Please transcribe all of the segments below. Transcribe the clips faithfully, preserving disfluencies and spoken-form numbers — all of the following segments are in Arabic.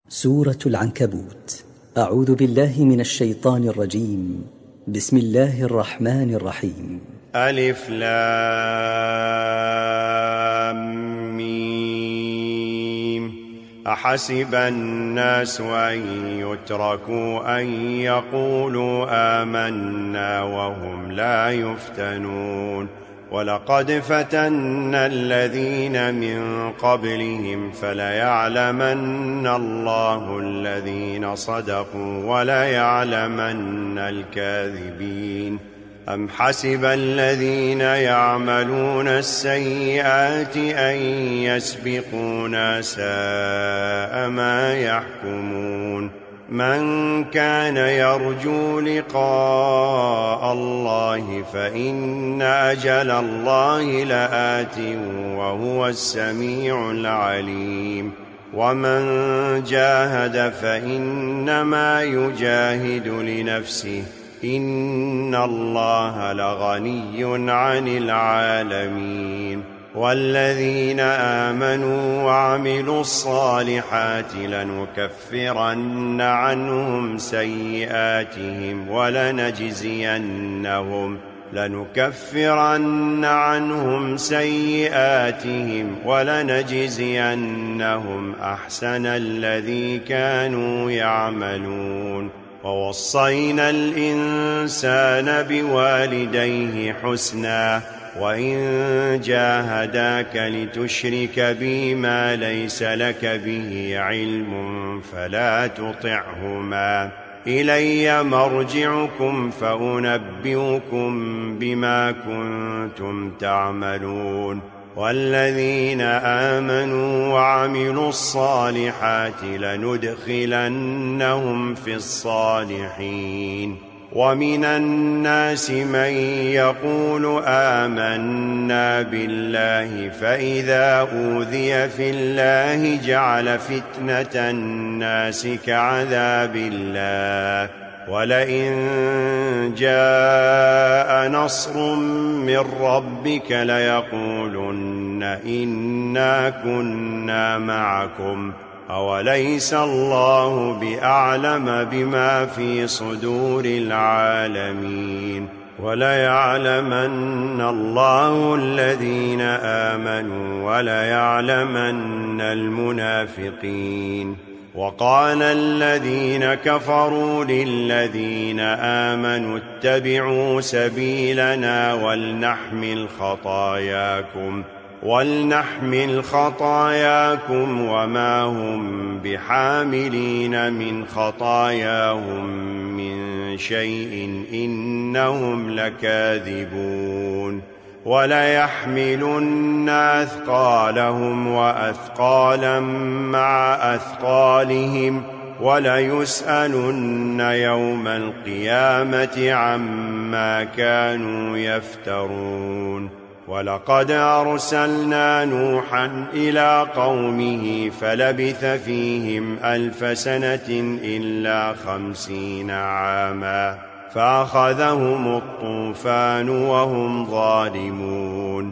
سورة العنكبوت. أعوذ بالله من الشيطان الرجيم. بسم الله الرحمن الرحيم. ألف لام ميم. أحسب الناس أن يتركوا أن يقولوا آمنا وهم لا يفتنون. ولقد فتنا الذين من قبلهم فليعلمن الله الذين صدقوا وليعلمن الكاذبين. أم حسب الذين يعملون السيئات أن يسبقونا ساء ما يحكمون. من كان يرجو لقاء الله فإن أجل الله لآت وهو السميع العليم. ومن جاهد فإنما يجاهد لنفسه إن الله لغني عن العالمين. والذين آمنوا وعملوا الصالحات لنكفرن عنهم سيئاتهم ولنجزينهم لنكفرن عنهم سيئاتهم ولنجزينهم أحسن الذي كانوا يعملون. ووصينا الإنسان بوالديه حسنا وإن جاهداك لتشرك بي ما ليس لك به علم فلا تطعهما. إلي مرجعكم فأنبئكم بما كنتم تعملون. والذين آمنوا وعملوا الصالحات لندخلنهم في الصالحين. ومن الناس من يقول آمنا بالله فإذا أوذي في الله جعل فتنة الناس كعذاب الله. ولئن جاء نصر من ربك ليقولن إنا كنا معكم أوليس الله بأعلم بما في صدور العالمين. وليعلمن الله الذين آمنوا وليعلمن المنافقين. وقال الذين كفروا للذين آمنوا اتبعوا سبيلنا ولنحمل خطاياكم ولنحمل خطاياكم وما هم بحاملين من خطاياهم من شيء إنهم لكاذبون. وليحملن أثقالهم وأثقالا مع أثقالهم وليسألن يوم القيامة عما كانوا يفترون. ولقد أرسلنا نوحا إلى قومه فلبث فيهم ألف سنة إلا خمسين عاما فأخذهم الطوفان وهم ظالمون.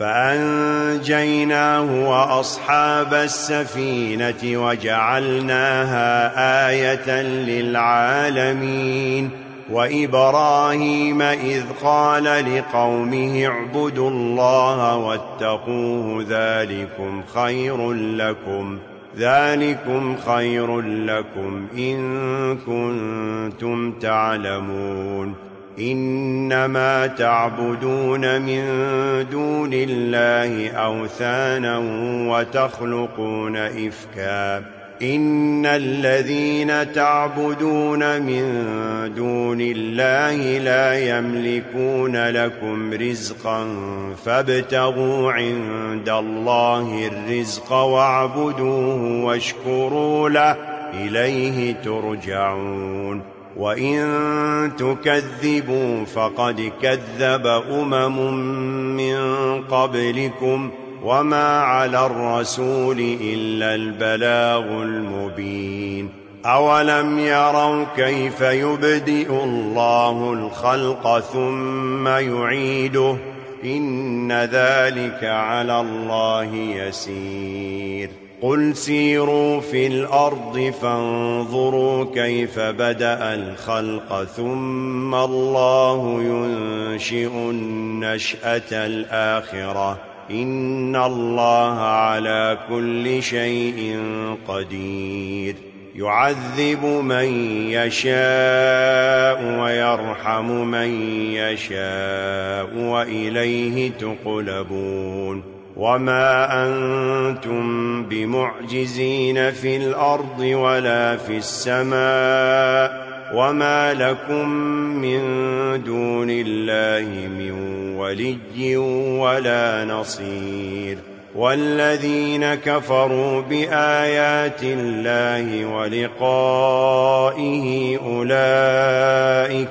فأنجيناه وأصحاب السفينة وجعلناها آية للعالمين. وإبراهيم إذ قال لقومه اعبدوا الله واتقوه ذلكم خير لكم ذلكم خير لكم إن كنتم تعلمون. إنما تعبدون من دون الله أوثانا وتخلقون إفكا إن الذين تعبدون من دون الله لا يملكون لكم رزقا فابتغوا عند الله الرزق واعبدوه واشكروا له إليه ترجعون. وإن تكذبوا فقد كذب أمم من قبلكم وما على الرسول إلا البلاغ المبين. أولم يروا كيف يبدئ الله الخلق ثم يعيده إن ذلك على الله يسير. قل سيروا في الأرض فانظروا كيف بدأ الخلق ثم الله ينشئ النشأة الآخرة إن الله على كل شيء قدير يعذب من يشاء ويرحم من يشاء وإليه تقلبون وما أنتم بمعجزين في الأرض ولا في السماء وما لكم من دون الله من ولي ولا نصير والذين كفروا بآيات الله ولقائه أولئك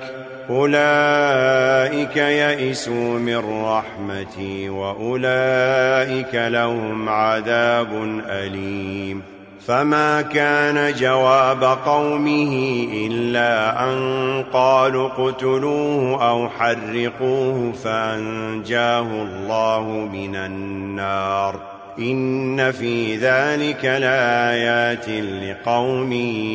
أولئك يئسوا من رحمتي وأولئك لهم عذاب أليم فما كان جواب قومه إلا أن قالوا اقتلوه أو حرقوه فأنجاه الله من النار إن في ذلك لآيات لقوم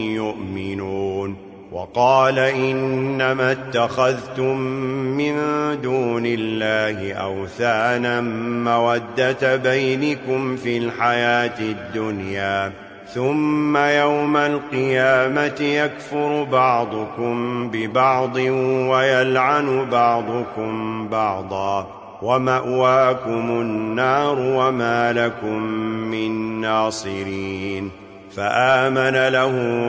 يؤمنون وقال إنما اتخذتم من دون الله أوثانا مودة بينكم في الحياة الدنيا ثم يوم القيامة يكفر بعضكم ببعض ويلعن بعضكم بعضا ومأواكم النار وما لكم من ناصرين فآمن له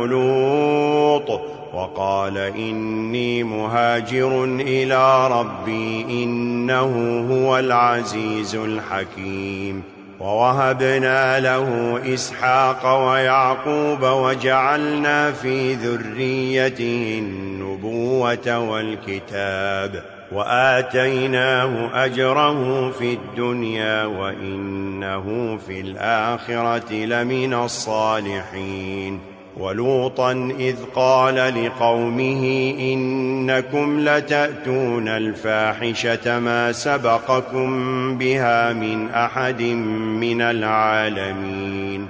لوط وقال إني مهاجر إلى ربي إنه هو العزيز الحكيم ووهبنا له إسحاق ويعقوب وجعلنا في ذريته النبوة والكتاب وآتيناه أجره في الدنيا وإنه في الآخرة لمن الصالحين ولوطا إذ قال لقومه إنكم لتأتون الفاحشة ما سبقكم بها من أحد من العالمين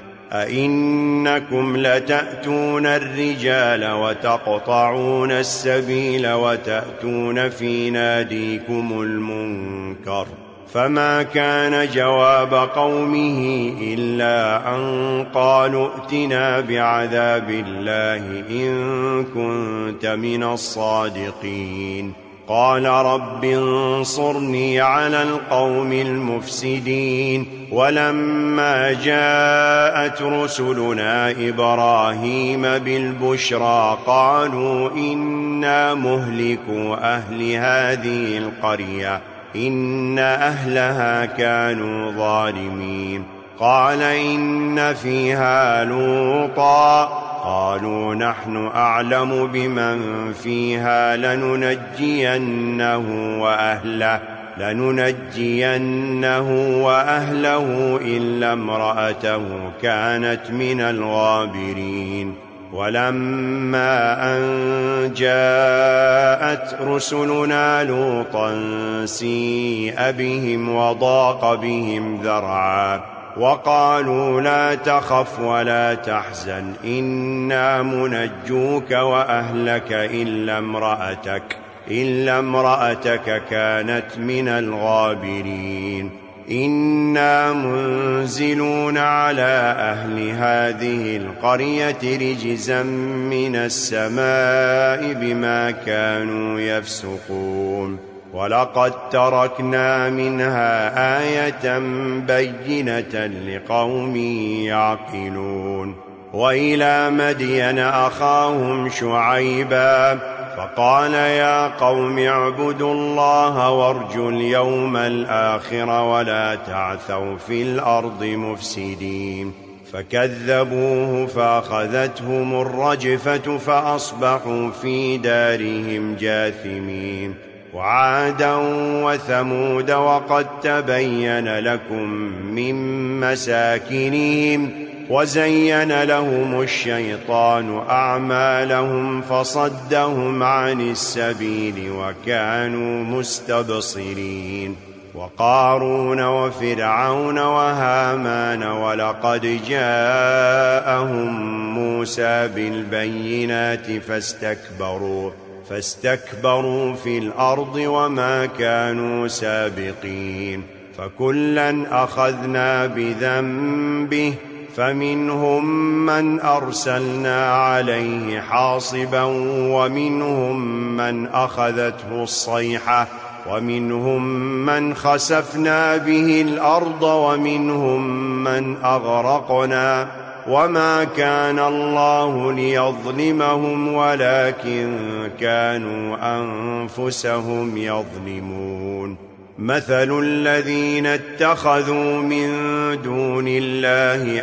أئنكم لتأتون الرجال وتقطعون السبيل وتأتون في ناديكم المنكر فما كان جواب قومه إلا أن قالوا ائتنا بعذاب الله إن كنت من الصادقين قال رب انصرني على القوم المفسدين ولما جاءت رسلنا إبراهيم بالبشرى قالوا إنا مهلكو أهل هذه القرية إن أهلها كانوا ظالمين قال إن فيها لوطا قالوا نحن أعلم بمن فيها لننجينه وأهله لننجينه وأهله إلا امرأته كانت من الغابرين ولما أن جاءت رسلنا لوطا سيء بهم وضاق بهم ذرعا وقالوا لا تخف ولا تحزن إنا منجوك وأهلك إلا امرأتك إلا امرأتك كانت من الغابرين إنا منزلون على أهل هذه القرية رجزا من السماء بما كانوا يفسقون ولقد تركنا منها آية بينة لقوم يعقلون وإلى مدين أخاهم شعيبا فقال يا قوم اعبدوا الله وارجوا اليوم الآخر ولا تعثوا في الأرض مفسدين فكذبوه فأخذتهم الرجفة فأصبحوا في دارهم جاثمين وعادا وثمود وقد تبين لكم من مساكنهم وزين لهم الشيطان أعمالهم فصدهم عن السبيل وكانوا مستبصرين وقارون وفرعون وهامان ولقد جاءهم موسى بالبينات فاستكبروا فاستكبروا في الأرض وما كانوا سابقين فكلا أخذنا بذنبه فمنهم من أرسلنا عليه حاصبا ومنهم من أخذته الصيحة ومنهم من خسفنا به الأرض ومنهم من أغرقنا وما كان الله ليظلمهم ولكن كانوا أنفسهم يظلمون مثل الذين اتخذوا من دون الله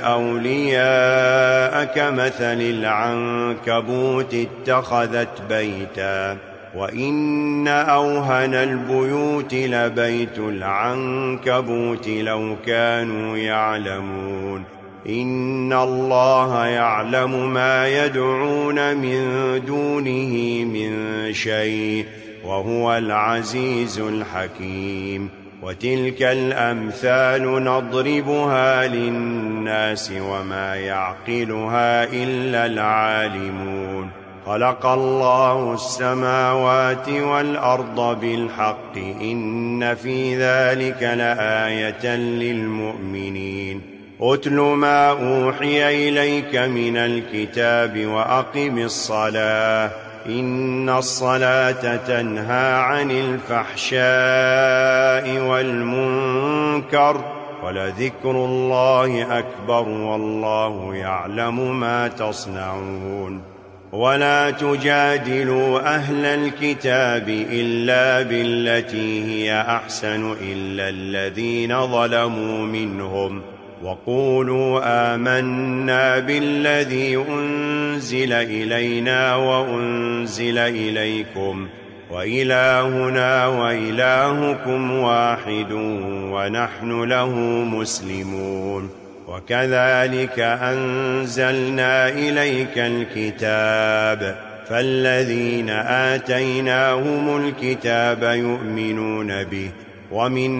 أولياء كمثل العنكبوت اتخذت بيتا وإن أوهن البيوت لبيت العنكبوت لو كانوا يعلمون إن الله يعلم ما يدعون من دونه من شيء وهو العزيز الحكيم وتلك الأمثال نضربها للناس وما يعقلها إلا العالمون خلق الله السماوات والأرض بالحق إن في ذلك لآية للمؤمنين أتل ما أوحي إليك من الكتاب وأقم الصلاة إن الصلاة تنهى عن الفحشاء والمنكر ولذكر الله أكبر والله يعلم ما تصنعون ولا تجادلوا أهل الكتاب إلا بالتي هي أحسن إلا الذين ظلموا منهم وقولوا آمنا بالذي أنزل إلينا وأنزل إليكم وإلهنا وإلهكم واحد ونحن له مسلمون وكذلك أنزلنا إليك الكتاب فالذين آتيناهم الكتاب يؤمنون به ومن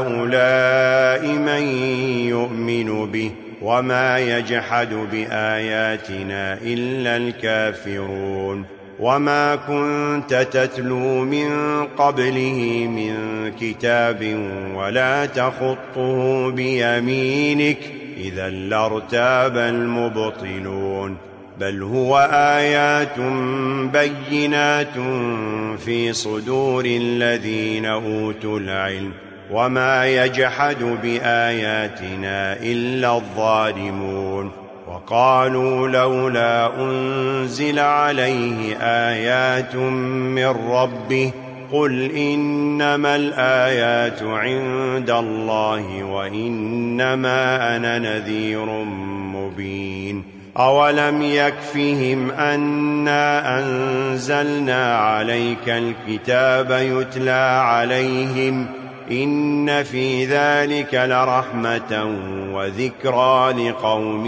هؤلاء من يؤمن به وما يجحد بآياتنا إلا الكافرون وما كنت تتلو من قبله من كتاب ولا تخطه بيمينك إذا لارتاب المبطلون بل هو آيات بينات في صدور الذين أوتوا العلم وما يجحد بآياتنا إلا الظالمون وقالوا لولا أنزل عليه آيات من ربه قل إنما الآيات عند الله وإنما أنا نذير مبين أولم يكفهم أنا أنزلنا عليك الكتاب يتلى عليهم إن في ذلك لرحمة وذكرى لقوم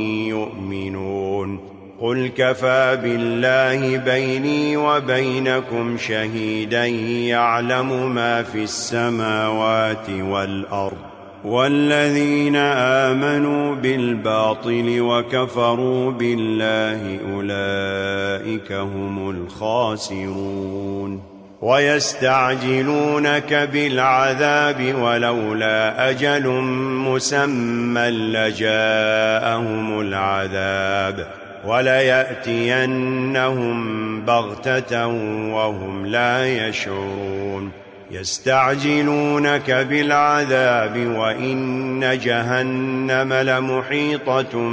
يؤمنون قل كفى بالله بيني وبينكم شهيدا يعلم ما في السماوات والأرض والذين آمنوا بالباطل وكفروا بالله أولئك هم الخاسرون ويستعجلونك بالعذاب ولولا أجل مسمى لجاءهم العذاب وليأتينهم بغتة وهم لا يشعرون يستعجلونك بالعذاب وإن جهنم لمحيطة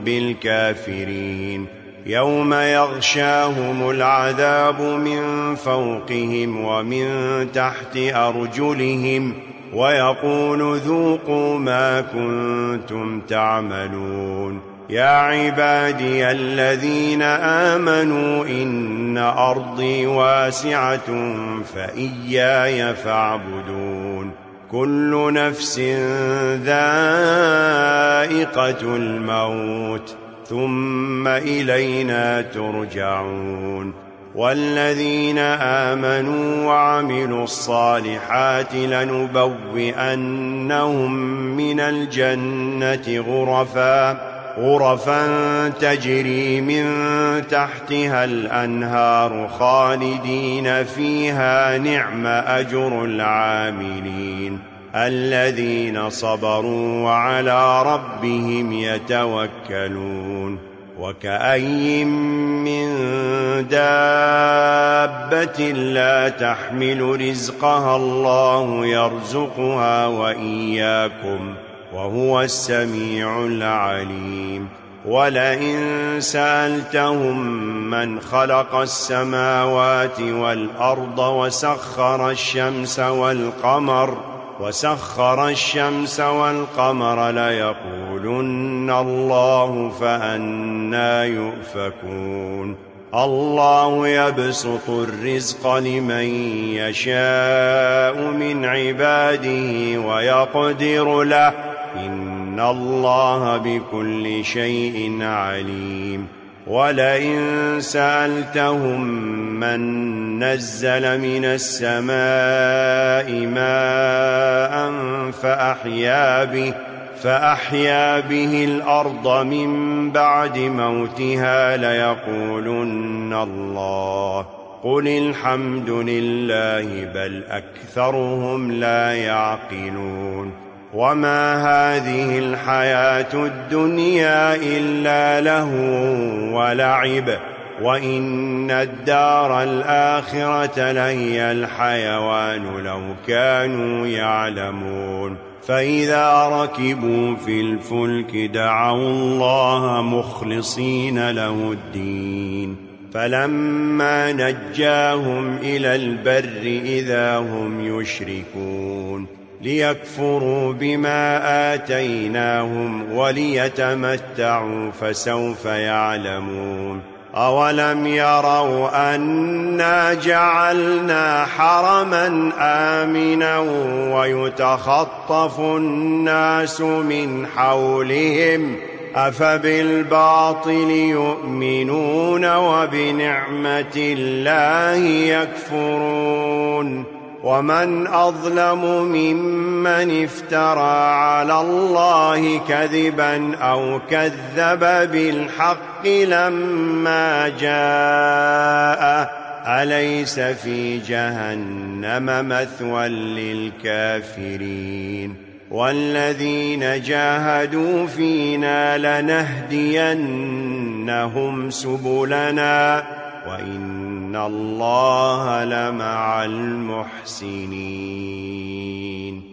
بالكافرين يوم يغشاهم العذاب من فوقهم ومن تحت أرجلهم ويقول ذوقوا ما كنتم تعملون يا عبادي الذين آمنوا إن أرضي واسعة فإياي فاعبدون كل نفس ذائقة الموت ثم إلينا ترجعون والذين آمنوا وعملوا الصالحات لنبوئنهم من الجنة غرفا غرفا تجري من تحتها الأنهار خالدين فيها نعم أجر العاملين الذين صبروا وعلى ربهم يتوكلون وكأي من دابة لا تحمل رزقها الله يرزقها وإياكم وهو السميع العليم ولئن سألتهم من خلق السماوات والأرض وسخر الشمس والقمر وسخر الشمس والقمر ليقولن الله فأنى يؤفكون الله يبسط الرزق لمن يشاء من عباده ويقدر له إن الله بكل شيء عليم ولئن سألتهم من نزل من السماء ماء فأحيا به فأحيا به الأرض من بعد موتها ليقولن الله قل الحمد لله بل أكثرهم لا يعقلون وما هذه الحياة الدنيا إلا لهو ولعب وإن الدار الآخرة لهي الحيوان لو كانوا يعلمون فإذا ركبوا في الفلك دعوا الله مخلصين له الدين فلما نجاهم إلى البر إذا هم يشركون ليكفروا بما آتيناهم وليتمتعوا فسوف يعلمون أولم يروا أنا جعلنا حرما آمنا ويتخطف الناس من حولهم أفبالباطل يؤمنون وبنعمة الله يكفرون ومن أظلم ممن افترى على الله كذبا أو كذب بالحق لما جاءه أليس في جهنم مثوى للكافرين والذين جاهدوا فينا لنهدينهم سبلنا وإن الله لمع المحسنين